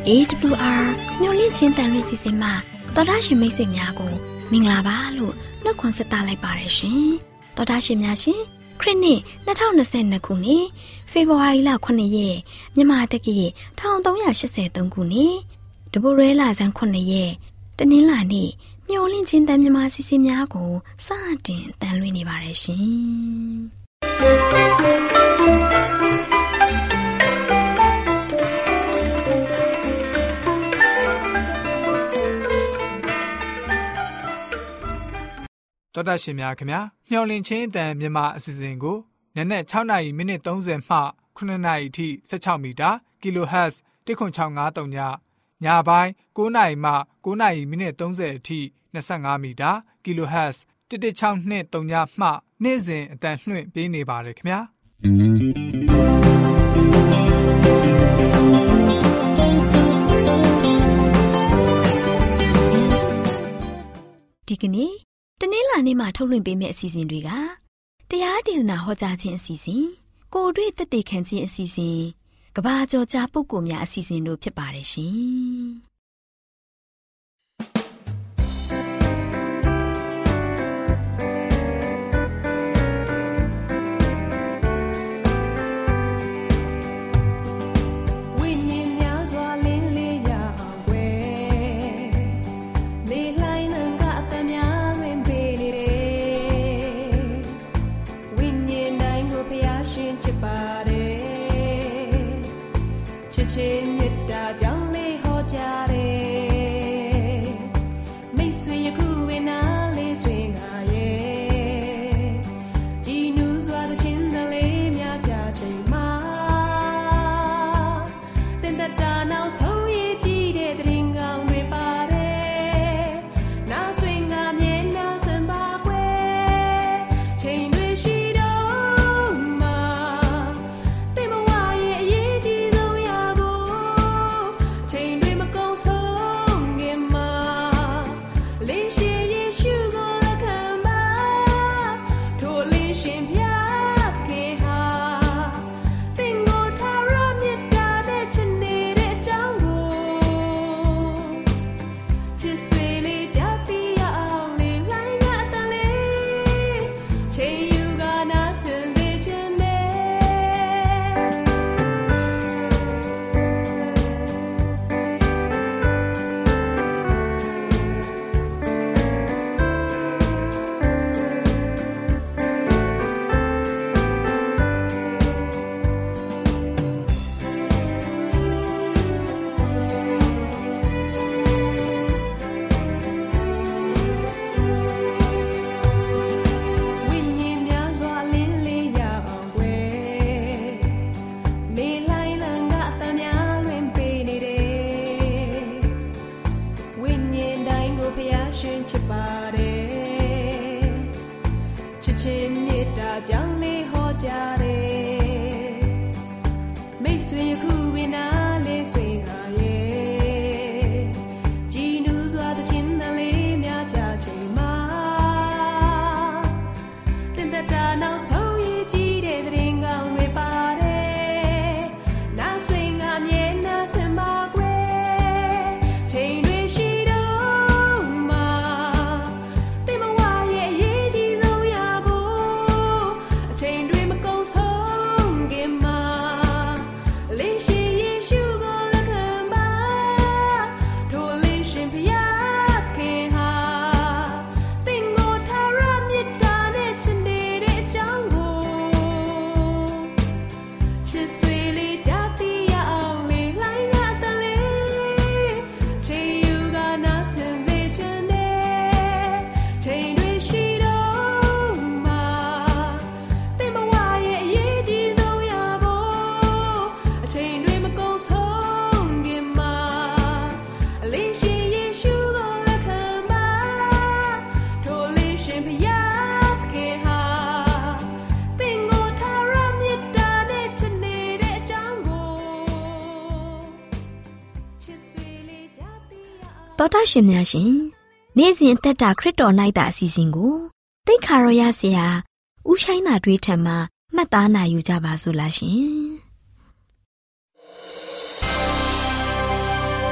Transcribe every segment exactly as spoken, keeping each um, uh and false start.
အေး ဒဘလျူ အာ မျော်လင့်ခြင်းတန်လွင်စီစဉ်မှာတော်တာရှင်မိတ်ဆွေများကိုမင်္ဂလာပါလို့နှုတ်ခွန်းဆက်သလိုက်ပါရရှင်တော်တာရှင်များရှင်ခရစ်နှစ်၂၀၂၂ခုနှစ်ဖေဖော်ဝါရီလခုနှစ်ရက်မြန်မာတက္ကရာ၁၃၈၃ခုနှစ်တဘရဲလဆန်းခုနှစ်ရက်တနင်္လာနေ့မျော်လင့်ခြင်းတန်မြန်မာစီစဉ်များကိုစတင်တန်လွင်နေပါရရှင်တော်တာရှင်များခင်ဗျာမျှော်လင့်ခြင်းအတန်မြန်မာအစီအစဉ်ကိုနက်နက်၆နာရီမိနစ်၃၀မှခုနှစ်နာရီအထိ၁၆မီတာ Kilohertz တစ်ခု၆၅၃ညညပိုင်း၉နာရီမှ၉နာရီမိနစ်၃၀အထိ၂၅မီတာ Kilohertz တစ်တစ်၆နှစ်၃ညမှနေ့စဉ်အတန်လွှင့်ပေးနေပါတယ်ခင်ဗျာဒီကနေ့တနင်္လာနေ့မှာထုတ်လွှင့်ပေးမယ့်အစီအစဉ်တွေကတရားဒေသနာဟောကြားခြင်းအစီအစဉ်ကိုယ်တွေ့သက်သေခံခြင်းအစီအစဉ်ကဘာကျော်ကြားပုဂ္ဂိုလ်များအစီအစဉ်တို့ဖြစ်ပါတယ်ရှင်တော်တာရှင်များရှင်နေ့စဉ်အသက်တာခရစ်တော်၌တာအစီအစဉ်ကိုတိတ်ခါရောရဆရာဦးရှိုင်းသာတွေးထံမှမှတ်သားနိုင်ယူကြပါစို့လားရှင်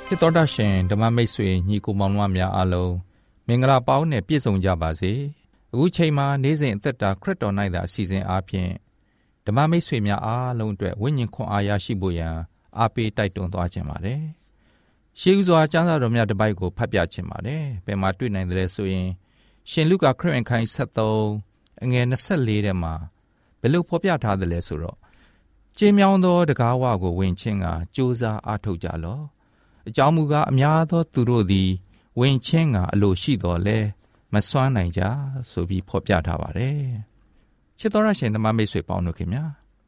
ချစ်တော်တာရှင်ဓမ္မမိတ်ဆွေညီကိုမောင်နှမများအားလုံးမင်္ဂလာပေါင်းနဲ့ပြည့်စုံကြပါစေအခုချိန်မှာနေ့စဉ်အသက်တာခရစ်တော်၌သာအစီအစဉ်အားဖြင့်ဓမ္မမိတ်ဆွေများအားလုံးအတွက်ဝိညာဉ်ခွန်အားရရှိဖို့ရန်အားပေးတိုက်တွန်းသွားခြင်းပါတယ်ရှေးဥစွာကျမ်းစာတော်များတစ်ပိုက်ကိုဖတ်ပြခြင်းပါတယ်ဘယ်မှာတွေ့နိုင်တယ်ဆိုရင်ရှင်လုကာခရစ်ဝင်ခန်းဆက်သုံးအငယ်နှစ်ဆယ့်လေးထဲမှာဘယ်လိုဖော်ပြထားသလဲဆိုတော့ကျင်းမြောင်းသောတကားဝကိုဝင်ခြင်းကကြိုးစားအားထုတ်ကြလော့အကြောင်းမူကားအများသောသူတို့သည်ဝင်ချင်းကအလိုရှိတော်လဲမစွမ်းနိုင်ကြဆိုပြီးဖော်ပြထားပါတယ်ချစ်တော်ရရှင်ဓမ္မမိတ်ဆွေပေါင်းတို့ခင်ဗျာ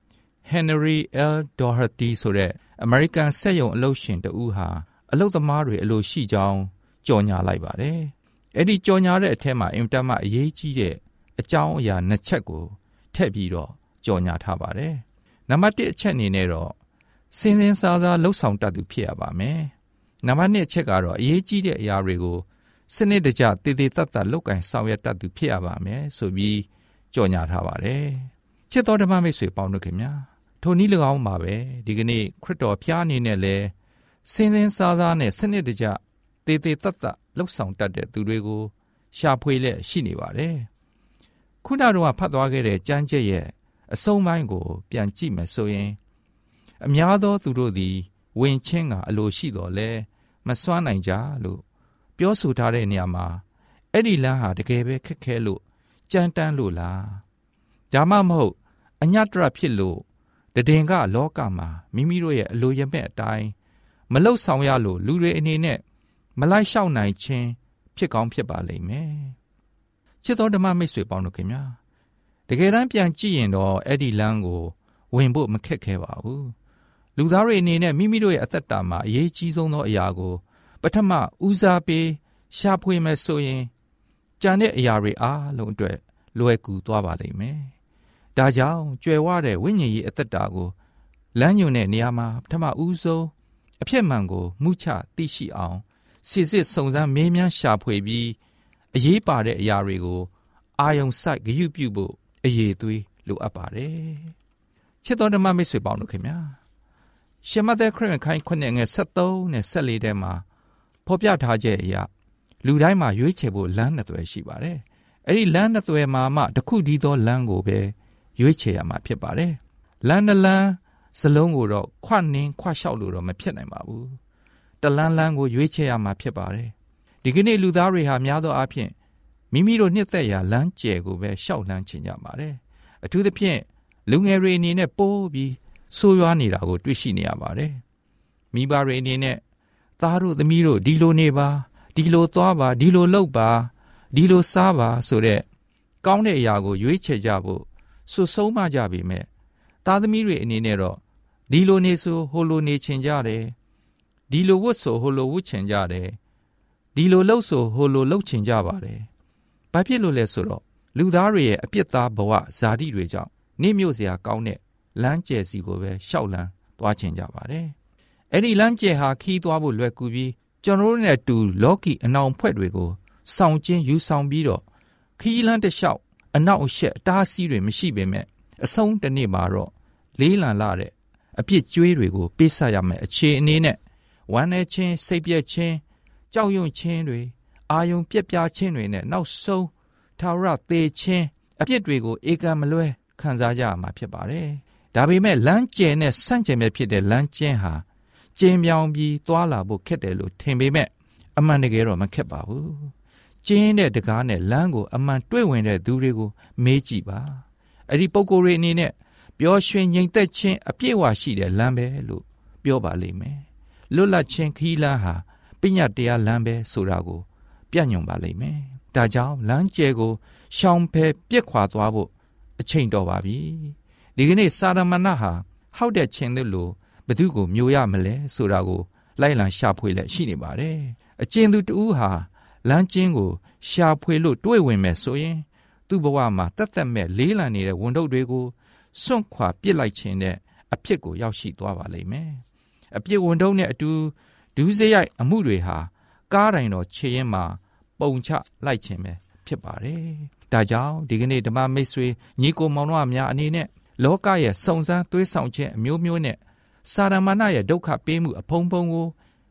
Henry L. Doherty ဆိုတဲ့အမေရိကန်စက်ရုံအလုပ်ရှင်တဦးဟာအလုပ်သမားတွေအလိုရှိကြောင်းကြော်ညာလိုက်ပါတယ်အဲ့ဒီကြော်ညာတဲ့အထက်မှာအင်တာမအရေးကြီးတဲ့အကြောင်းအရာနှစ်ချက်ကိုထည့်ပြီးတော့ကြော်ညာထားပါတယ်နံပါတ်တစ်အချက်အနေနဲ့တော့စင်စင်စားစားလှုပ်ဆောင်တတ်သူဖြစ်ရပါမယ်နံပါတ်နှစ်အချက်ကတော့အရေးကြီးတဲ့အရာတွေကိုစနစ်တကျတည်တည်တတ်တတ်လုပ်ကိုင်ဆောင်ရွက်တတ်သူဖြစ်ရပါမယ်ဆိုပြီးကြော်ညာထားပါတယ်ချစ်တော်ဓမ္မမိတ်ဆွေပေါင်းတို့ခင်ဗျာထိုနည်း၎င်းပါပဲဒီကနေ့ခရစ်တော်ဖျားအနေနဲ့လဲစင်စင်စားစားနဲ့စနစ်တကျတည်တည်တတ်တတ်လှုပ်ဆောင်တတ်တဲ့သူတွေကိုရှာဖွေလက်ရှိနေပါတယ်ခုနကတော့ဖတ်သွားခဲ့တဲ့ကျမ်းချက်ရဲ့အဆုံးပိုင်းကိုပြန်ကြည့်မယ်ဆိုရင်အများသောသူတို့သည်ဝင်ချင်းကအလိုရှိတော်လဲမစွမ်းနိုင်ကြလို့ပြောဆိုထားတဲ့နေရာမှာအဲ့ဒီလမ်းဟာတကယ်ပဲခက်ခဲလို့ကြမ်းတမ်းလို့လားဒါမှမဟုတ်အညတရဖြစ်လို့တည်ငါလောကမှာမိမိတို့ရဲ့အလိုရမဲ့အတိုင်းမလှုပ်ဆောင်ရလို့လူတွေအနေနဲ့မလိုက်လျှောက်နိုင်ခြင်းဖြစ်ကောင်းဖြစ်ပါလိမ့်မယ်ချစ်တော်ဓမ္မမိတ်ဆွေပေါင်းတို့ခင်ဗျာတကယ်တမ်းပြန်ကြည့်ရင်တော့အဲ့ဒီလမ်းကိုဝင်ဖို့မခက်ခဲပါဘူးလူသားတွေအနေနဲ့မိမိတို့ရဲ့အသက်တာမှာအရေးကြီးဆုံးသောအရာကိုပထမဦးစားပေးရှာဖွေမယ်ဆိုရင်ကြံတဲ့အရာတွေအားလုံးအတွက်လွယ်ကူသွားပါလိမ့်မယ်။ဒါကြောင့်ကြွယ်ဝတဲ့ဝိညာဉ်ရေးအသက်တာကိုလမ်းညွှန်တဲ့နေရာမှာပထမဦးဆုံးအဖြစ်မှန်ကိုမှုချသိရှိအောင်စစ်စစ်စုံစမ်းမေးမြန်းရှာဖွေပြီးအရေးပါတဲ့အရာတွေကိုအာယုံစိုက်ဂရုပြုဖို့အရေးသွေးလိုအပ်ပါတယ်။ချစ်တော်ဓမ္မမိတ်ဆွေပေါင်းတို့ခင်ဗျာရှမသက်ခရစ်ဝင်ခန်းခုနှစ်ငယ်ဆက်သုံးနဲ့ဆက်လေးထဲမှာဖော်ပြထားချက်အရာလူတိုင်းမှာရွေးချယ်ဖို့လမ်းနှစ်သွယ်ရှိပါတယ်။အဲ့ဒီလမ်းနှစ်သွယ်မှာမှတစ်ခုတည်းသောလမ်းကိုပဲရွေးချယ်ရမှာဖြစ်ပါတယ်။လမ်းနှစ်လမ်းစလုံးကိုတော့ခွနင်းခွလျှောက်လို့တော့မဖြစ်နိုင်ပါဘူး။တလမ်းလမ်းကိုရွေးချယ်ရမှာဖြစ်ပါတယ်။ဒီကနေ့လူသားတွေဟာများသောအားဖြင့်မိမိတို့နှစ်သက်ရာလမ်းကျယ်ကိုပဲရှောက်လန်းချင်ကြပါတယ်။အထူးသဖြင့်လူငယ်တွေအနေနဲ့ပိုးပြီးဆိုးရွားနေတာကိုတွေ့ရှိနေရပါတယ်။မိဘတွေအနေနဲ့သားတို့သမီးတို့ဒီလိုနေပါဒီလိုသွားပါဒီလိုလုပ်ပါဒီလိုစားပါဆိုတဲ့ကောင်းတဲ့အရာကိုရွေးချယ်ကြဖို့ဆွဆုံးမကြပေမဲ့သားသမီးတွေအနေနဲ့တော့ဒီလိုနေဆိုဟိုလိုနေချင်ကြတယ်ဒီလိုဝတ်ဆိုဟိုလိုဝတ်ချင်ကြတယ်ဒီလိုလှုပ်ဆိုဟိုလိုလှုပ်ချင်ကြပါတယ်။ဘာဖြစ်လို့လဲဆိုတော့လူသားတွေရဲ့အပြစ်သားဘဝဇာတိတွေကြောင့်နေမြို့စရာကောင်းတဲ့လမ်းကျယ်စီကိုပဲရှောက်လန်းသွားချင်ကြပါတယ်။အဲ့ဒီလမ်းကျယ်ဟာခီးသွားဖို့လွယ်ကူပြီးကျွန်တော်တို့နဲ့အတူလောကီအနောင်ဖွဲ့တွေကိုဆောင်ကျင်းယူဆောင်ပြီးတော့ခီးလန်းတစ်လျှောက်အနောက်အရှက်အတားအဆီးတွေမရှိပေမဲ့အဆုံးတစ်နေ့မှာတော့လေးလံလာတဲ့အပြစ်ကြွေးတွေကိုပေးဆက်ရမယ်အခြေအနေနဲ့ဝမ်းနေခြင်းစိတ်ပြည့်ခြင်းကြောက်ရွံ့ခြင်းတွေအာယုံပြက်ပြားခြင်းတွေနဲ့နောက်ဆုံးထာဝရသေခြင်းအပြစ်တွေကိုဧကံမလွဲခံစားကြရမှာဖြစ်ပါတယ်။ဒါပေမဲ့လမ်းကျယ်နဲ့ဆန့်ကျင်ဘက်ဖြစ်တဲ့လမ်းကျဉ်ဟာကျင်းပြောင်းပြီးသွားလာဖို့ခက်တယ်လို့ထင်ပေမဲ့အမှန်တကယ်တော့မခက်ပါဘူး။ကျင်းတဲ့တကားနဲ့လမ်းကိုအမှန်တွေ့ဝင်တဲ့သူတွေကိုမေးကြည့်ပါ။အဲ့ဒီပုံကိုယ်တွေအနေနဲ့ပျော်ရွှင်ငြိမ်သက်ခြင်းအပြည့်အဝရှိတဲ့လမ်းပဲလို့ပြောပါလိမ့်မယ်။လွတ်လပ်ခြင်းခီးလမ်းဟာပညာတရားလမ်းပဲဆိုတာကိုပြညွှန်ပါလိမ့်မယ်။ဒါကြောင့်လမ်းကျယ်ကိုရှောင်ဖယ်ပြက်ခွာသွားဖို့အချိန်တော်ပါပြီ။ဒီကနေ့စာရမဏဟာဟောက်တဲ့ခြင်းတို့လိုဘသူကိုမျိုးရမလဲဆိုတာကိုလိုက်လံရှာဖွေလက်ရှိနေပါတယ်။အကျဉ်သူတူဟာလမ်းကျင်းကိုရှာဖွေလို့တွေ့ဝင်မယ်ဆိုရင်သူ့ဘဝမှာတက်တက်မဲ့လေးလံနေတဲ့ဝန်ထုတ်တွေကိုစွန့်ခွာပစ်လိုက်ခြင်းနဲ့အဖြစ်ကိုရောက်ရှိသွားပါလိမ့်မယ်။အပြစ်ဝန်ထုတ်နဲ့အတူဒူးစရိုက်အမှုတွေဟာကားတိုင်တော်ခြေရင်မှာပုံချလိုက်ခြင်းပဲဖြစ်ပါတယ်။ဒါကြောင့်ဒီကနေ့ဓမ္မမိတ်ဆွေညီကိုမောင်နှမများအနေနဲ့လောကရဲ့စုံစမ်းသွေးဆောင်ခြင်းအမျိုးမျိုးနဲ့စာရမဏရဲ့ဒုက္ခပေးမှုအဖုံဖုံကို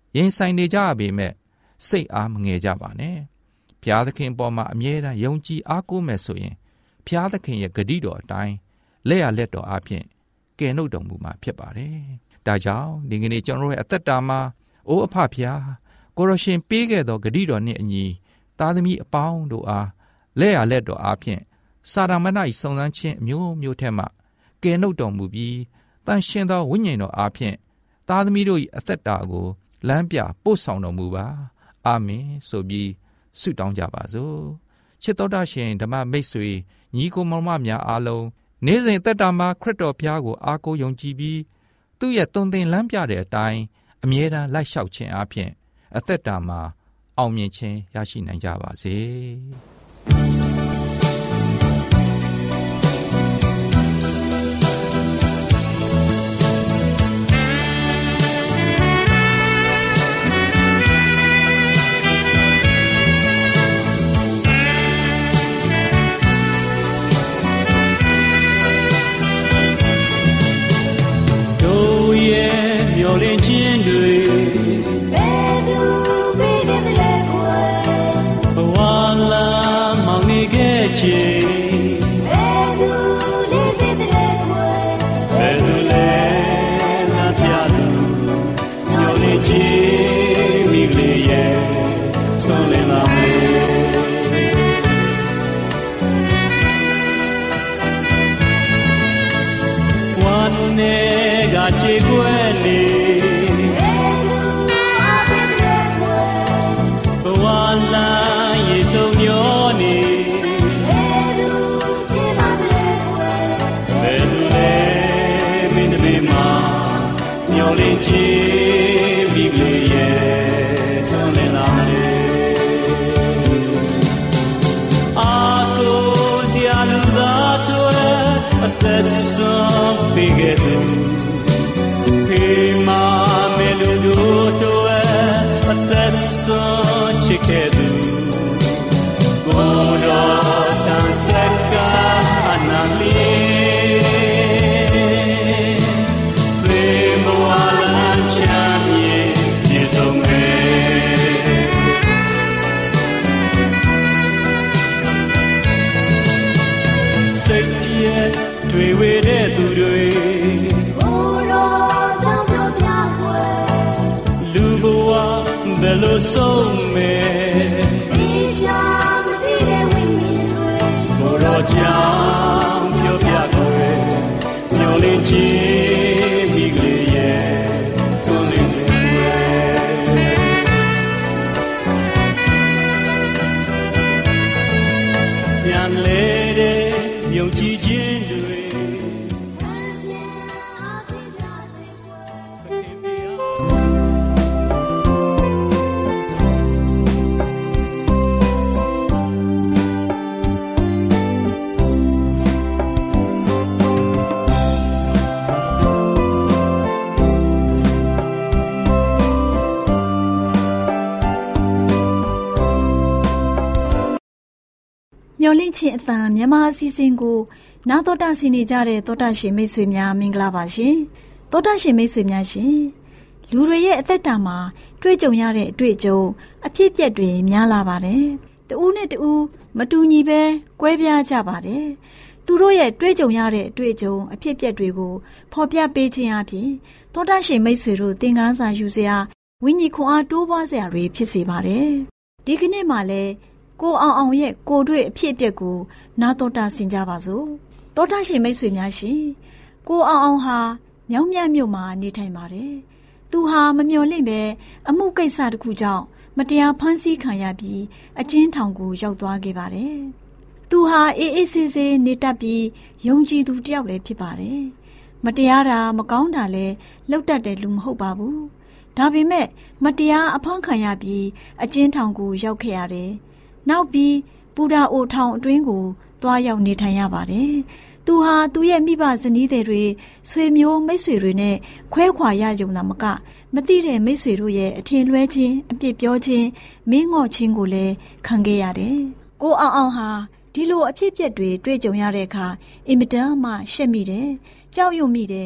ရင်ဆိုင်နေကြရပေမဲ့စိတ်အားမငယ်ကြပါနဲ့ဘုရားသခင်ပေါ်မှာအမြဲတမ်းယုံကြည်အားကိုးမယ်ဆိုရင်ဘုရားသခင်ရဲ့ဂရုတော်အတိုင်းလက်ရလက်တော်အပြင်ကယ်နှုတ်တော်မူမှာဖြစ်ပါတယ်ဒါကြောင့်ဒီကနေ့ကျွန်တော်တို့ရဲ့အသက်တာမှာအိုးအဖဖျားကိုရရှင်ပေးခဲ့သောဂရုတော်နှင့်အညီသားသမီးအပေါင်းတို့အားလက်ရလက်တော်အပြင်စာရမဏ၏စုံစမ်းခြင်းအမျိုးမျိုးထက်မှကယ်နှုတ်တော်မူပြီးတန်ရှင်သောဝိညာဉ်တော်အားဖြင့်သားသမီးတို့၏အသက်တာကိုလမ်းပြပို့ဆောင်တော်မူပါအာမင်ဆိုပြီးဆုတောင်းကြပါစို့ချစ်တော်တာရှင်ဓမ္မမိတ်ဆွေညီကိုမောင်မများအားလုံးနေ့စဉ်သက်တာမှာခရစ်တော်ဘုရားကိုအားကိုးယုံကြည်ပြီးသူ့ရဲ့တုံသင်လမ်းပြတဲ့အတိုင်းအမြဲတမ်းလိုက်လျှောက်ခြင်းအပြင်အသက်တာမှာအောင်မြင်ခြင်းရရှိနိုင်ကြပါစေမျောလင်းခြင်းတွေဘယ်သူပေးခဲ့သလဲကွယ်ဘဝလာမောင်နေခဲ့ခြင်းဘယ်သူလေးပေးသလဲကွယ်ဘယ်သူလဲငါပြသူမျောလင်းခြင်းမိကလေးရဲ့ဆုံးလင်းလာမယ်ဝမ်းနဲ့ကကြည်ကွယ်လေချစ်ပြီးလေရဲ့ချုံနေလာလေအာကိုစရာလူသားတို့အသက်ဆုံးပြီးခဲ့သူဖေးမမဲလူတို့တို့အသက်ဆုံးချစ်ခဲ့သူကိုတော်ချမ်းစက်ကအနာလီတွေ့ဝဲတဲ့သူတွေဘိုးတော်ကြောင့်ပြောပြွယ်လူဘဝဘယ်လိုဆုံးမဲ့ဒီချာမသိတဲ့ဝိညာဉ်တွေဘိုးတော်ကြောင့်ပြောပြွယ်မျောလင်းခြင်းမိကလေးရဲ့သွန်လင်းစေွယ်ပြန်လေတဲ့ယုံကြည်ခြင်းတွေမျော်လင့်ခြင်းအသံမြန်မာအစီအစဉ်ကိုနားတော်တာဆင်နေကြတဲ့သောတာရှင်မိတ်ဆွေများမင်္ဂလာပါရှင်သောတာရှင်မိတ်ဆွေများရှင်လူတွေရဲ့အသက်တာမှာတွေ့ကြုံရတဲ့အတွေ့အကြုံအဖြစ်အပျက်တွေများလာပါတယ်တဦးနဲ့တဦးမတူညီပဲကွဲပြားကြပါတယ်သူတို့ရဲ့တွေ့ကြုံရတဲ့အတွေ့အကြုံအဖြစ်အပျက်တွေကိုဖော်ပြပေးခြင်းအပြင်သောတာရှင်မိတ်ဆွေတို့သင်ခန်းစာယူစရာဝိညာဉ်ခွန်အားတိုးပွားစရာတွေဖြစ်စေပါတယ်ဒီကနေ့မှလည်းကိုအောင်အောင်ရဲ့ကိုတွေ့အဖြစ်အပျက်ကိုနားတော်တာဆင်ကြပါစို့တောတာရှင်မိတ်ဆွေများရှင်ကိုအောင်အောင်ဟာမြောင်းမြမြို့မှာနေထိုင်ပါတယ်သူဟာမမျှော်လင့်ပဲအမှုကိစ္စတစ်ခုကြောင့်မတရားဖမ်းဆီးခံရပြီးအကျဉ်းထောင်ကိုရောက်သွားခဲ့ပါတယ်သူဟာအေးအေးဆေးဆေးနေတတ်ပြီးယုံကြည်သူတစ်ယောက်လည်းဖြစ်ပါတယ်မတရားတာမကောင်းတာလည်းလုပ်တတ်တဲ့လူမဟုတ်ပါဘူးဒါပေမဲ့မတရားအဖမ်းခံရပြီးအကျဉ်းထောင်ကိုရောက်ခဲ့ရတယ်နောက်ပြီးပူဒါအိုထောင်အတွင်းကိုသွားရောက်နေထိုင်ရပါတယ်။သူဟာသူ့ရဲ့မိဘဇနီးတွေဆွေမျိုးမိတ်ဆွေတွေနဲ့ခွဲခွာရကြုံတာမကမသိတဲ့မိတ်ဆွေတို့ရဲ့အထင်လွဲခြင်းအပြစ်ပြောခြင်းမင်းငေါ့ခြင်းကိုလည်းခံခဲ့ရတယ်။ကိုအောင်အောင်ဟာဒီလိုအဖြစ်အပျက်တွေတွေ့ကြုံရတဲ့အခါအင်မတန်မှရှက်မိတယ်။ကြောက်ရွံ့မိတယ်။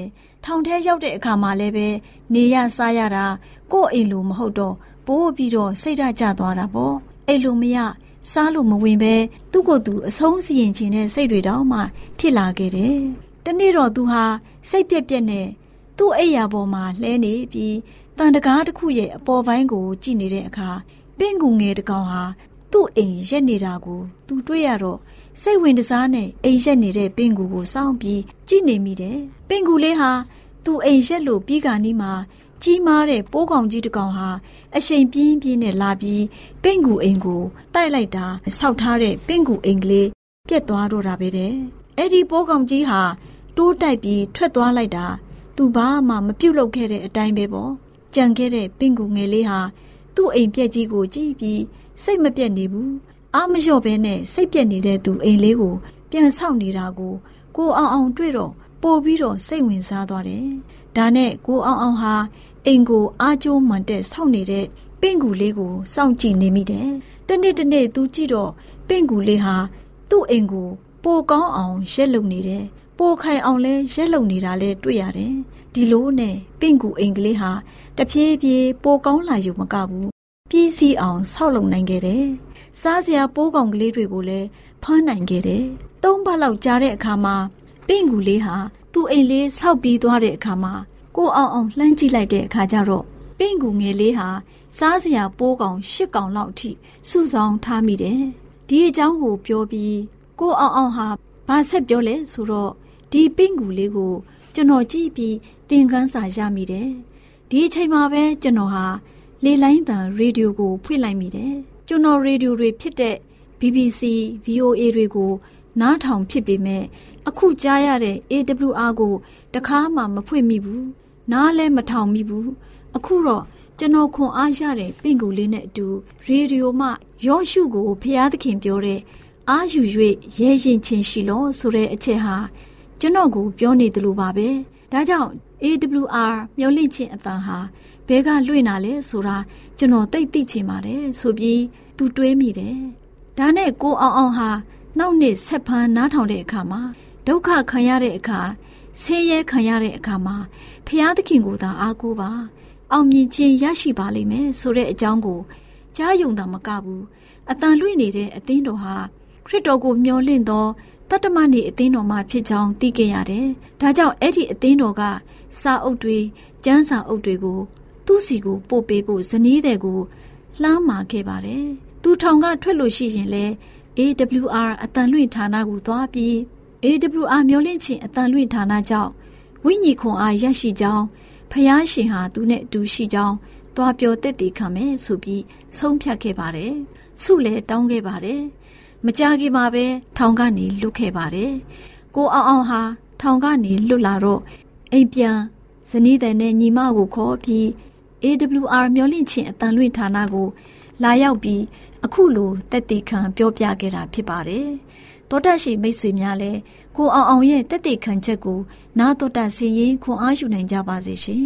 ထောင်ထဲရောက်တဲ့အခါမှာလည်းပဲနေရစားရတာကိုယ့်အိမ်လိုမဟုတ်တော့ပိုးပြီးတော့စိတ်ဓာတ်ကျသွားတာပေါ့အဲ့လိုမရစားလို့မဝင်ပဲသူ့ကိုယ်သူအဆုံးစီရင်ခြင်းနဲ့စိတ်တွေတောင်မှဖြစ်လာခဲ့တယ်တနေ့တော့သူဟာစိတ်ပြက်ပြက်နဲ့သူ့အိယာပေါ်မှာလှဲနေပြီးတန်တကားတစ်ခုရဲ့အပေါ်ပိုင်းကိုကြည့်နေတဲ့အခါပင့်ကူငယ်တစ်ကောင်ဟာသူ့အိမ်ရက်နေတာကိုသူတွေ့ရတော့စိတ်ဝင်စားနဲ့အိမ်ရက်နေတဲ့ပင့်ကူကိုစောင့်ပြီးကြည့်နေမိတယ်ပင့်ကူလေးဟာသူ့အိမ်ရက်လို့ပြီးကနီးမှာကြီးမားတဲ့ပိုးကောင်ကြီးတစ်ကောင်ဟာအရှိန်ပြင်းပြင်းနဲ့လာပြီးပင့်ကူအိမ်ကိုတိုက်လိုက်တာဆောက်ထားတဲ့ပင့်ကူအိမ်ကလေးပြက်သွားတော့တာပဲတဲ့အဲ့ဒီပိုးကောင်ကြီးဟာတိုးတိုက်ပြီးထွက်သွားလိုက်တာသူဘာမှမပြုတ်လုပ်ခဲ့တဲ့အတိုင်းပဲပေါ့ကြံခဲ့တဲ့ပင့်ကူငယ်လေးဟာသူ့အိမ်ပြက်ကြီးကိုကြည့်ပြီးစိတ်မပြတ်နေဘူးအာမလျော့ပဲနဲ့စိတ်ပြက်နေတဲ့သူအိမ်လေးကိုပြန်ဆောက်နေတာကိုကိုအောင်အောင်တွေ့တော့ပို့ပြီးတော့စိတ်ဝင်စားသွားတယ်ဒါနဲ့ကိုအောင်အောင်ဟာအိမ်ကိုအားကျိုးမှန်တဲ့ဆောက်နေတဲ့ပင့်ကူလေးကိုစောင့်ကြည့်နေမိတယ်တနေ့တနေ့သူကြည့်တော့ပင့်ကူလေးဟာသူ့အိမ်ကိုပိုကောင်းအောင်ရက်လုံနေတယ်ပိုခိုင်အောင်လဲရက်လုံနေတာလဲတွေ့ရတယ်ဒီလိုနဲ့ပင့်ကူအိမ်ကလေးဟာတဖြည်းဖြည်းပိုကောင်းလာယူမကဘူးပြီးစီးအောင်ဆောက်လုံနိုင်ခဲ့တယ်စားစရာပိုးကောင်ကလေးတွေကိုလည်းဖမ်းနိုင်ခဲ့တယ်သုံးပတ်လောက်ကြာတဲ့အခါမှာပင့်ကူလေးဟာသူ့အိမ်လေးဆောက်ပြီးသွားတဲ့အခါမှာကိုအောင်အောင်လှမ်းကြည့်လိုက်တဲ့အခါကျတော့ပင့်ကူငယ်လေးဟာစားစရာပိုးကောင်ရှစ်ကောင်လောက်အထိစုဆောင်ထားမိတယ်ဒီအကြောင်းကိုပြောပြီးကိုအောင်အောင်ဟာဘာဆက်ပြောလဲဆိုတော့ဒီပင့်ကူလေးကိုကျွန်တော်ကြည့်ပြီးသင်ခန်းစာရမိတယ်ဒီအချိန်မှာပဲကျွန်တော်ဟာလေလိုင်းသံရေဒီယိုကိုဖွင့်လိုက်မိတယ်ကျွန်တော်ရေဒီယိုတွေဖြစ်တဲ့ ဘီ ဘီ စီ ဗီ အို အေ တွေကိုနားထောင်ဖြစ်ပေမဲ့အခုကြားရတဲ့ အေ ဒဘလျူ အာ ကိုတခါမှမဖွင့်မိဘူးနားလည်းမထောင်မိဘူးအခုတော့ကျွန်တော်ခွန်အားရတဲ့ပင့်ကူလေးနဲ့အတူရေဒီယိုမှရော့ရှုကိုဖျားသခင်ပြောတဲ့အာယူ၍ရဲရင်ချင်းရှိလို့ဆိုတဲ့အချက်ဟာကျွန်တော်ကိုပြောနေတယ်လို့ပါပဲဒါကြောင့် အေ ဒဘလျူ အာ မျောလင့်ခြင်းအတန်ဟာဘဲကလွှင့်လာလဲဆိုတာကျွန်တော်သိသိချင်ပါတယ်ဆိုပြီးသူတွေးမိတယ်ဒါနဲ့ကိုအောင်အောင်ဟာနောက်နှစ်ဆက်ဖန်းနားထောင်တဲ့အခါမှာဒုက္ခခံရတဲ့အခါဆင်းရဲခံရတဲ့အခါမှာဖျားသခင်ကိုသာအားကိုးပါအောင်မြင်ခြင်းရရှိပါလိမ့်မယ်ဆိုတဲ့အကြောင်းကိုကြားယုံတာမကဘူးအတန်လွှင့်နေတဲ့အသင်းတော်ဟာခရစ်တော်ကိုမျှော်လင့်သောတတ္တမနေ့အသင်းတော်မှာဖြစ်ကြောင်းသိခဲ့ရတယ်ဒါကြောင့်အဲ့ဒီအသင်းတော်ကစာအုပ်တွေကျမ်းစာအုပ်တွေကိုသူ့စီကိုပို့ပေးဖို့ဇနီးတဲ့ကိုလှမ်းမာခဲ့ပါတယ်သူထောင်ကထွက်လို့ရှိရင်လဲ အေ ဒဘလျူ အာ အတန်လွှင့်ဌာနကိုသွားပြီး အေ ဒဘလျူ အာ မျောလင့်ခြင်းအတန်လွှင့်ဌာနကြောင့်ဝိညာဉ်ခွန်အားရရှိကြောင်းဖျားရှင်ဟာသူနဲ့အတူရှိကြောင်းသွားပြောတက်တည်ခံမယ်ဆိုပြီးဆုံးဖြတ်ခဲ့ပါတယ်ဆုလည်းတောင်းခဲ့ပါတယ်မကြာခင်မှာပဲထောင်ကနေလွတ်ခဲ့ပါတယ်ကိုအောင်အောင်ဟာထောင်ကနေလွတ်လာတော့အိမ်ပြန်ဇနီးတဲ့နဲ့ညီမကိုခေါ်ပြီး အေ ဒဘလျူ အာ မျောလင့်ခြင်းအတန်လွှင့်ဌာနကိုလာရောက်ပြီးအခုလိုတက်တည်ခံပြောပြခဲ့တာဖြစ်ပါတယ်တောတရှိမိတ်ဆွေများလည်းကိုအောင်အောင်ရဲ့တက်တည်ခံချက်ကိုနားတော်တာစီရင်ခွန်အားယူနိုင်ကြပါစေရှင်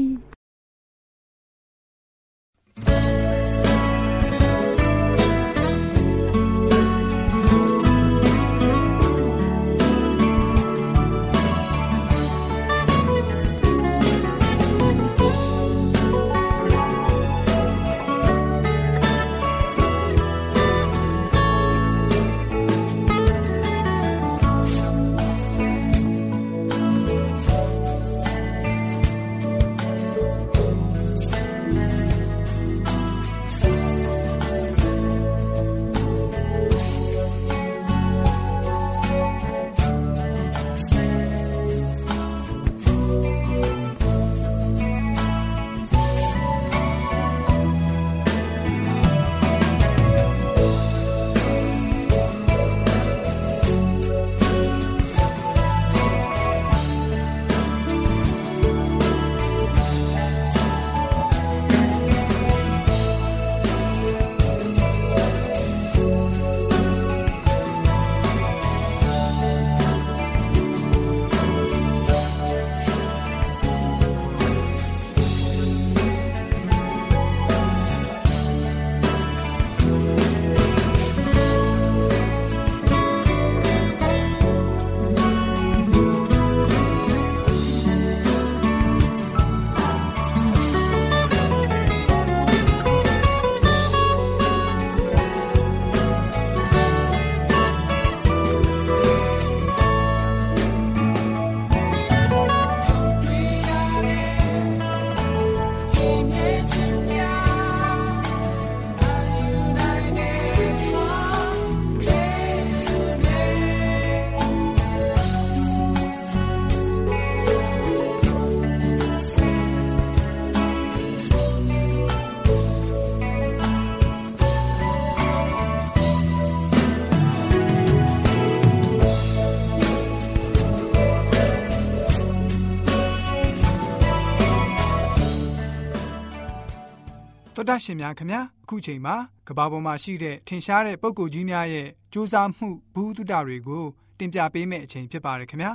တာရှင်များခင်ဗျာအခုချိန်မှာကမ္ဘာပေါ်မှာရှိတဲ့ထင်ရှားတဲ့ပုဂ္ဂိုလ်ကြီးများရဲ့စူးစမ်းမှုဘုဒ္ဓတာတွေကိုတင်ပြပေးမယ့်အချိန်ဖြစ်ပါတယ်ခင်ဗျာ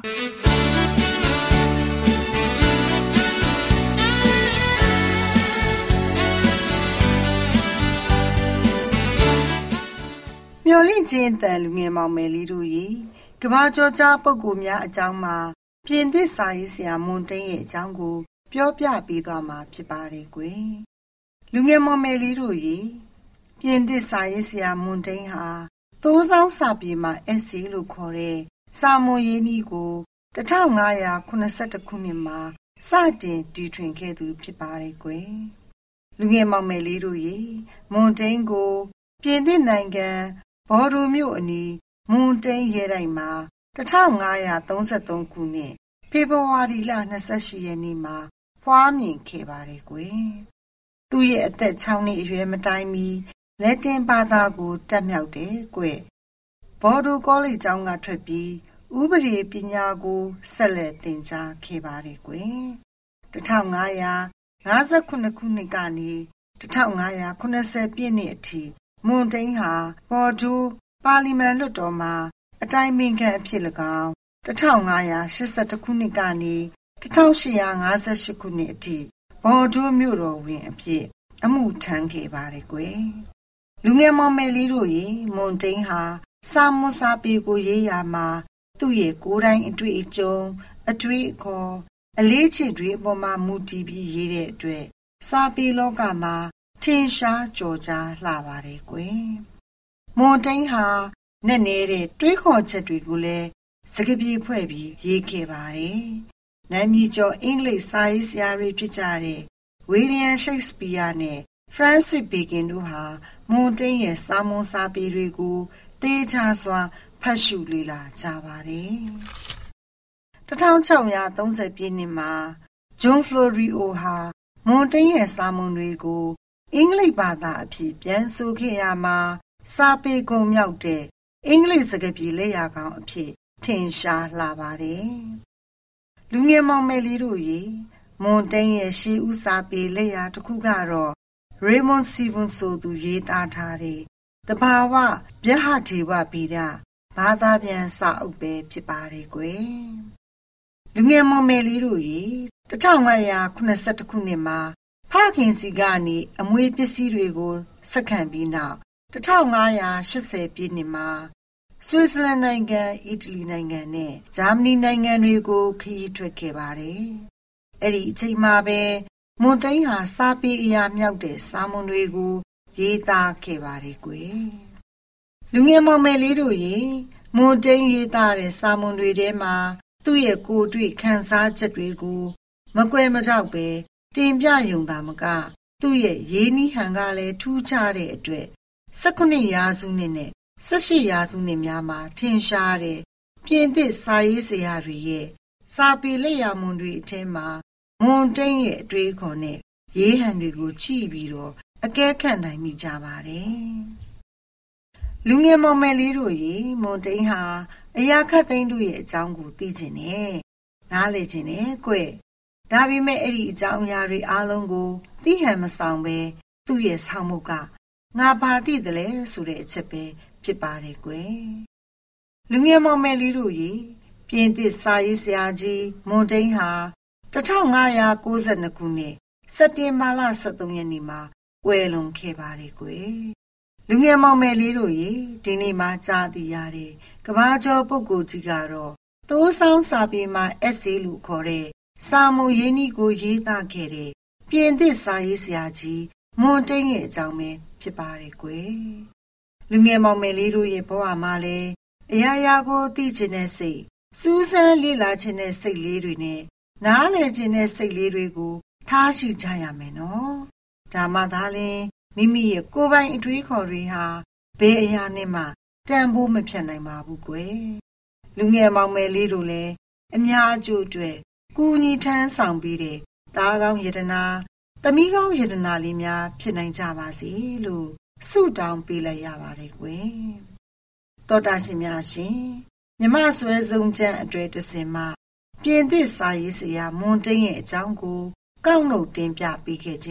မျော်လင့်ခြင်းတန်လူငယ်မောင်မယ်လေးတို့ရေကမ္ဘာကျော်ကြားပုဂ္ဂိုလ်များအကြောင်းမှာပြင်သစ်စာရေးဆရာမွန်တိန်ရဲ့အကြောင်းကိုပြောပြပေးသွားမှာဖြစ်ပါတယ်ကွယ်လူငယ်မောင်မယ်လေးတို့ရေပြင်သစ်စာရေးဆရာမွန်တိန်ဟာသိုးဆောင်စာပေမှာ essay လို့ခေါ်တဲ့စာမွန်ရေးနည်းကို၁၅၇၁ခုနှစ်မှာစတင်တီထွင်ခဲ့သူဖြစ်ပါတယ်ကွယ်လူငယ်မောင်မယ်လေးတို့ရေမွန်တိန်ကိုပြင်သစ်နိုင်ငံဘော်ဒိုမြို့အနီးမွန်တိန်ရဲတိုင်းမှာ၁၅၃၃ခုနှစ်ဖေဖော်ဝါရီလ၂၈ရက်နေ့မှာဖွားမြင်ခဲ့ပါတယ်ကွယ်သူ့ရဲ့အသက်၆နှစ်အရွယ်မတိုင်မီလက်တင်ဘာသာကိုတက်မြောက်တယ်ကွယ်ဘော်ဒိုကောလိပ်ကျောင်းကထွက်ပြီးဥပဒေပညာကိုဆက်လက်သင်ကြားခဲ့ပါတယ်ကွယ်၁၅၅၇ခုနှစ်ကနေ၁၅၇၀ပြည့်နှစ်အထိမွန်တိန်ဟာဘော်ဒိုပါလီမန်လွှတ်တော်မှာအတိုင်ပင်ခံအဖြစ်၎င်း၁၅၈၁ခုနှစ်ကနေ၁၈၅၈ခုနှစ်အထိဘော်ဒိုမြို့တော်ဝင်အဖြစ်အမှုထမ်းခဲ့ပါတယ်ကွယ်လူငယ်မောင်မယ်လေးတို့ရေမွန်တိန်ဟာစာမွန်စာပေကိုရေးရာမှာသူ့ရဲ့ကိုယ်တိုင်အတွေ့အကြုံအတွေ့အခေါ်အလေးချစ်တွေအပေါ်မှာမူတည်ပြီးရေးတဲ့အတွက်စာပေလောကမှာထင်ရှားကျော်ကြားလှပါတယ်ကွယ်မွန်တိန်ဟာနဲ့နေတဲ့တွေးခေါ်ချက်တွေကိုလည်းစကားပြေဖွဲ့ပြီးရေးခဲ့ပါတယ်နာမည်ကျော်အင်္ဂလိပ်စာရေးဆရာတွေဖြစ်ကြတဲ့ဝီလီယံရှိတ်စပီယာနဲ့ဖရန့်စစ်ဘေကင်တို့ဟာမွန်တိန်ရဲ့စာမွန်စာပေတွေကိုသေချာစွာဖတ်ရှုလေ့လာကြပါတယ်၁၆၃၀ပြည့်နှစ်မှာဂျွန်ဖလိုရီအိုဟာမွန်တိန်ရဲ့စာမွန်တွေကိုအင်္ဂလိပ်ဘာသာအဖြစ်ပြန်ဆိုခဲ့ရမှာစာပေကုန်မြောက်တဲ့အင်္ဂလိပ်စကားပြေလက်ရာကောင်အဖြစ်ထင်ရှားလာပါတယ်လူငယ်မောင်မယ်လေးတို့ရေမွန်တိန်ရဲ့ရှေးဦးစာပေလက်ရာတစ်ခုကတော့ Raymond Sivon ဆိုသူရေးသားထားတဲ့တဘာဝဗျဟဒေဝဗေဒဘာသာပြန်စာအုပ်ပဲဖြစ်ပါတယ်ကွယ်လူငယ်မောင်မယ်လေးတို့ရေ၁၅၇၁ခုနှစ်မှာဖခင်စီကနေအမွေပစ္စည်းတွေကိုစက္ကန့်ပြီးနောက်၁၅၈၀ပြည့်နှစ်မှာဆွစ်ဇာလန်နိုင်ငံအီတလီနိုင်ငံနဲ့ဂျာမနီနိုင်ငံတွေကိုခရီးထွက်ခဲ့ပါတယ်။အဲ့ဒီအချိန်မှာပဲမွန်တိန်ဟာစာပေအရာမြောက်တဲ့စာမွန်တွေကိုရေးသားခဲ့ပါတယ်ကွယ်။လူငယ်မောင်မယ်လေးတို့ရေမွန်တိန်ရေးသားတဲ့စာမွန်တွေထဲမှာသူ့ရဲ့ကိုယ်တွေ့ခံစားချက်တွေကိုမကွယ်မထောက်ပဲတင်ပြယုံတာမကသူ့ရဲ့ရေးနည်းဟန်ကလည်းထူးခြားတဲ့အတွက်၁၉ရာစုနှစ်နဲ့၁၈ရာစုနှစ်များမှာထင်ရှားတဲ့ပြင်သစ်စာရေးဆရာတွေရဲ့စာပေလက်ရာမွန်တွေအထက်မှာမွန်တိန်ရဲ့အတွေ့အခေါ်နဲ့ရေးဟန်တွေကိုကြည့်ပြီးတော့အကဲခတ်နိုင်မိကြပါတယ်လူငယ်မောင်မယ်လေးတို့ရေမွန်တိန်ဟာအရာခတ်သိန်းတို့ရဲ့အကြောင်းကိုသိချင်တယ်နားလည်ချင်တယ်ကွဒါပေမဲ့အဲ့ဒီအကြောင်းအရာတွေအားလုံးကိုသိဟန်မဆောင်ပဲသူ့ရဲ့ဆောင်မှုကငါဘာသိတယ်လဲဆိုတဲ့အချက်ပဲဖြစ်ပါတယ်ကွယ်လူငယ်မောင်မယ်လေးတို့ရေပြင်သစ်စာရေးဆရာကြီးမွန်တိန်ဟာ၁၅၉၂ခုနှစ်စက်တင်ဘာလ၁၃ရက်နေ့မှာကွယ်လွန်ခဲ့ပါတယ်ကွယ်လူငယ်မောင်မယ်လေးတို့ရေဒီနေ့မှကြားသိရတဲ့ကမ္ဘာကျော်ပုဂ္ဂိုလ်ကြီးကတော့သိုးဆောင်စာပေမှာ essay လို့ခေါ်တဲ့စာမွန်ရေးနည်းကိုရေးသားခဲ့တဲ့ပြင်သစ်စာရေးဆရာကြီးမွန်တိန်ရဲ့အကြောင်းပဲဖြစ်ပါတယ်ကွယ်လူငယ်မောင်မယ်လေးတို့ရဲ့ဘဝမှာလည်းအရာရာကိုသိချင်တဲ့စိတ်စူးစမ်းလေ့လာချင်တဲ့စိတ်လေးတွေနဲ့နားလည်ချင်တဲ့စိတ်လေးတွေကိုထားရှိကြရမယ်နော်ဒါမှသာလျှင်မိမိရဲ့ကိုယ်ပိုင်အတွေးခေါ်တွေဟာဘယ်အရာနဲ့မှတန်ဖိုးမဖြတ်နိုင်ပါဘူးကွယ်လူငယ်မောင်မယ်လေးတို့လည်းအများအကျိုးအတွက်ကူညီထမ်းဆောင်ပြီးတဲ့သားကောင်းယတနာသမီးကောင်းယတနာလေးများဖြစ်နိုင်ကြပါစေလို့ဆုတောင်းပေးလိုက်ရပါတယ်ကွယ်တောတာရှင်များရှင်မြမဆွဲဆုံးချမ်းအတွေ့တစင်မှာပြင်သစ်စာရေးဆရာမွန်တိန်ရဲ့အကြောင်းကိုကောက်နှုတ်တင်ပြပေးခဲ့ခြင်းပဲ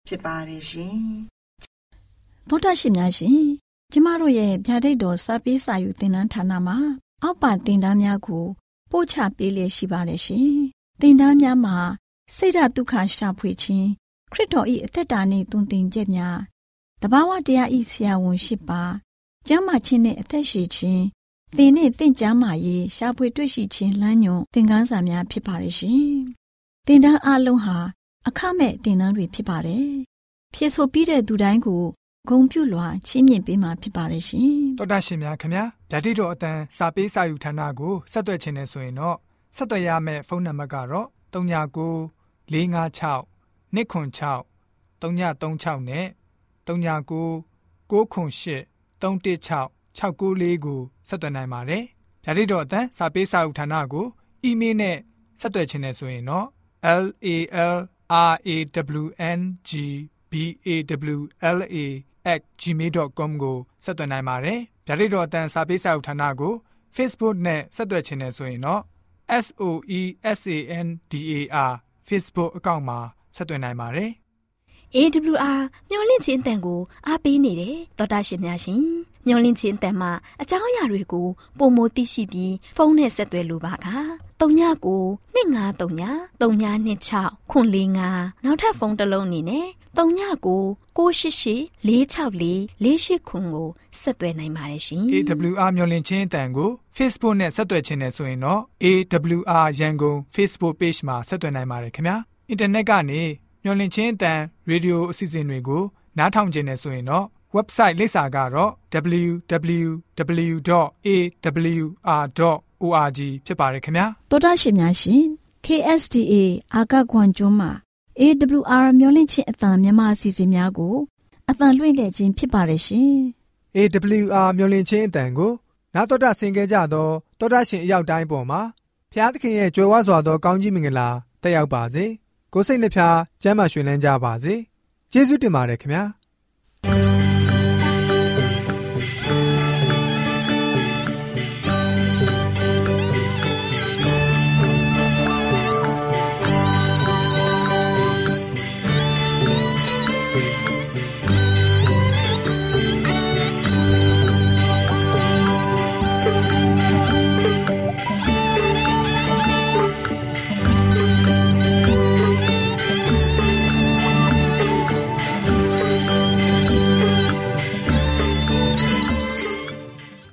ဖြစ်ပါတယ်ရှင်သောတာရှင်များရှင်ကျမတို့ရဲ့ဗျာဒိတ်တော်စာပေးစာယူသင်တန်းဌာနမှာအောက်ပါသင်တန်းများကိုပို့ချပေးလျက်ရှိပါတယ်ရှင်သင်တန်းများမှာစိတ်ဓာတ်ဒုက္ခရှာဖွေခြင်းခရစ်တော်၏အသက်တာနှင့်တုန်တင်ချက်များတဘာဝတရား၏ဆရာဝန်ရှိပါကျမ်းမာခြင်းနှင့်အသက်ရှိခြင်းသင်နှင့်သင်ကျမ်းမာရေးရှာဖွေတွေ့ရှိခြင်းလမ်းညွန်သင်ခန်းစာများဖြစ်ပါရဲ့ရှင်သင်တန်းအလုံးဟာအခမဲ့သင်တန်းတွေဖြစ်ပါတယ်ဖြစ်ဆိုပြီးတဲ့သူတိုင်းကိုဂုဏ်ပြုလွှာချီးမြှင့်ပေးမှာဖြစ်ပါတယ်ရှင်တော်တာရှင်များခင်ဗျာဓာတိတော်အတန်းစာပေးစာယူဌာနကိုဆက်သွယ်ခြင်းနဲ့ဆိုရင်တော့ဆက်သွယ်ရမယ့်ဖုန်းနံပါတ်ကတော့သုံး၉၉ လေး၅၆ နှစ်ခွန်၆ သုံး၃၆နဲ့သုံး၉၉ ကိုးခွန်၈ သုံး၁၆ ၆၉လေးကိုဆက်သွယ်နိုင်ပါတယ်ဓာတိတော်အတန်းစာပေးစာယူဌာနကိုအီးမေးလ်နဲ့ဆက်သွယ်ခြင်းနဲ့ဆိုရင်တော့ l a l r a w n g b a w l a at gmail dot com ကိုဆက်သွယ်နိုင်ပါတယ်။ဗျာဒိတ်တော်အတန်းစာပေးစာယူဌာနကို Facebook နဲ့ဆက်သွယ်ခြင်းနဲ့ဆိုရင်တော့ S O E S A N D A R Facebook အကောင့်မှာဆက်သွယ်နိုင်ပါတယ်။အေ ဒဘလျူ အာ မျော်လင့်ခြင်းအတန်ကိုအားပေးနေတယ်သောတာရှင်များရှင်မျော်လင့်ခြင်းအတန်မှာအကြောင်းအရာတွေကိုပုံမသိရှိပြီးဖုန်းနဲ့ဆက်သွယ်လိုပါကသုံးညကိုနှစ်ငါးသုံးညသုံးညနှစ်ချောက်ခွန်လေးငါနောက်ထပ်ဖုန်းတစ်လုံးနေနဲ့သုံးညကိုကိုးရှစ်ရှစ်လေးချောက်လေးလေးရှစ်ခွန်ကိုဆက်သွယ်နိုင်ပါတယ်ရှင်အေ ဒဘလျူ အာ မျော်လင့်ခြင်းအတန်ကို Facebook နဲ့ဆက်သွယ်ခြင်းနဲ့ဆိုရင်တော့ အေ ဒဘလျူ အာ ရန်ကုန် Facebook Page မှာဆက်သွယ်နိုင်ပါတယ်ခင်ဗျာအင်တာနက်ကနေမျော်လင့်ခြင်းအတန်ရေဒီယိုအစီအစဉ်တွေကိုနားထောင်ခြင်းနဲ့ဆိုရင်တော့ website လိပ်စာကတော့ ဒဘလျူ ဒဘလျူ ဒဘလျူ ဒတ် အေ ဒဘလျူ အာ ဒတ် အို အာร์ ဂျီ ဖြစ်ပါတယ်ခင်ဗျာသောတာရှင်များရှင် K S D A အာကခွန်ကျွန်းမှာ A W R မျော်လင့်ခြင်းအတန်မြန်မာအစီအစဉ်များကိုအတန်လွှင့်ခဲ့ခြင်းဖြစ်ပါတယ်ရှင်အေ ဒဘလျူ အာ မျော်လင့်ခြင်းအတန်ကိုနားတော်တာဆင်ကြကြသောတောတာရှင်အရောက်တိုင်းပေါ်မှာဖျားသခင်ရဲ့ကြွယ်ဝစွာသောကောင်းကြီးမင်္ဂလာတက်ရောက်ပါစေကိုယ်စိတ်နှဖျားကျမ်းမာရွှင်လန်းကြပါစေကျေးဇူးတင်ပါတယ်ခင်ဗျာ